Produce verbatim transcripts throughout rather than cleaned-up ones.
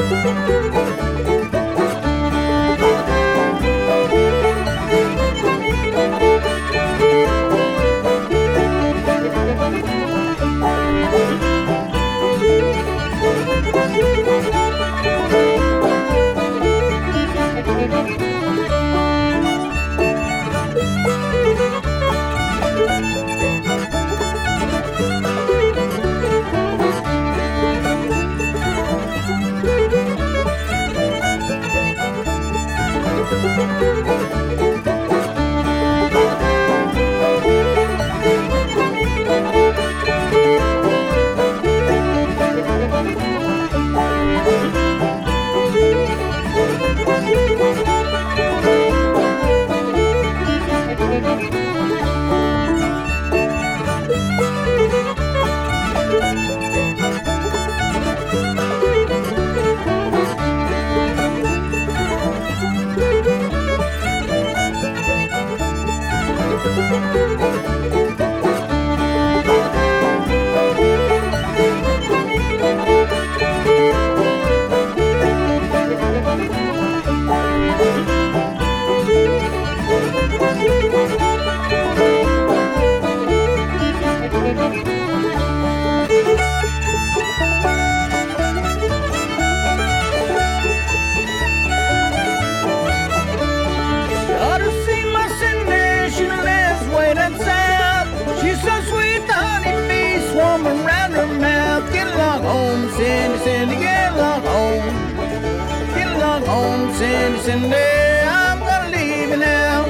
Cindy, Cindy, get along home. Get along home, Cindy, Cindy, I'm gonna leave you now.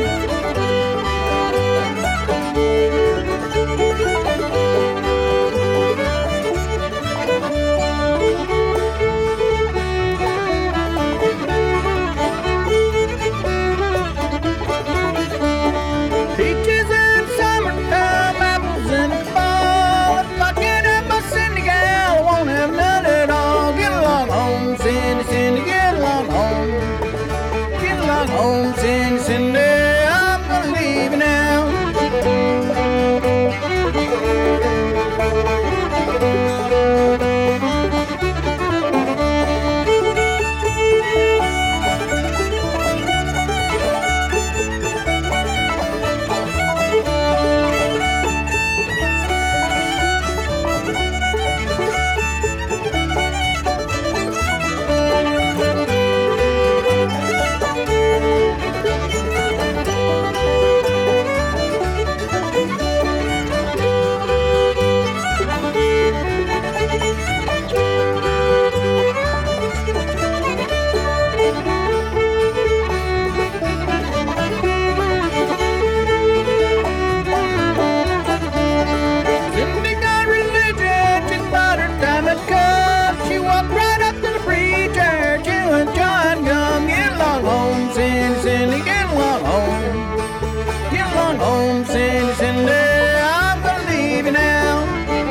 Peaches in summertime, apples in the fall. If I can't have my Cindy gal, I won't have none at all. Get along home, Cindy, Cindy, get along home. Get along home, Cindy, Cindy, I'm gonna leave you now. Cindy, get along home. Get along home, Cindy, Cindy, I'm gonna leave you now.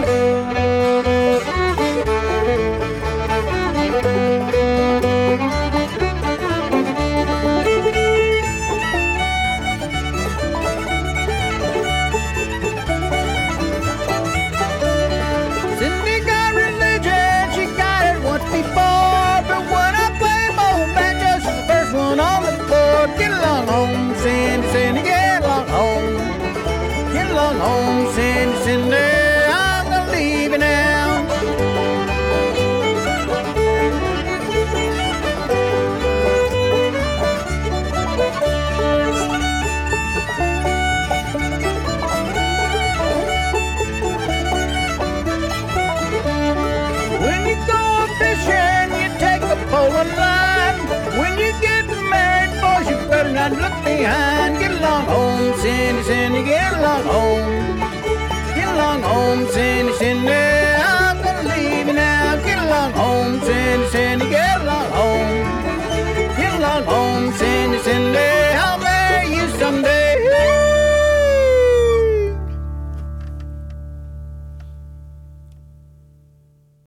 Cindy got religion, she got it once before, but when I play both banjos, she's the first one on the floor. Get along home, Cindy, Cindy, get along home. Get along home, Cindy, Cindy, I'm gonna leave you now. When you go fishing, you take a pole and line. When you get married, boys, you better not look behind. Get along home, Cindy, Cindy, get along home. Get along home, Cindy, Cindy,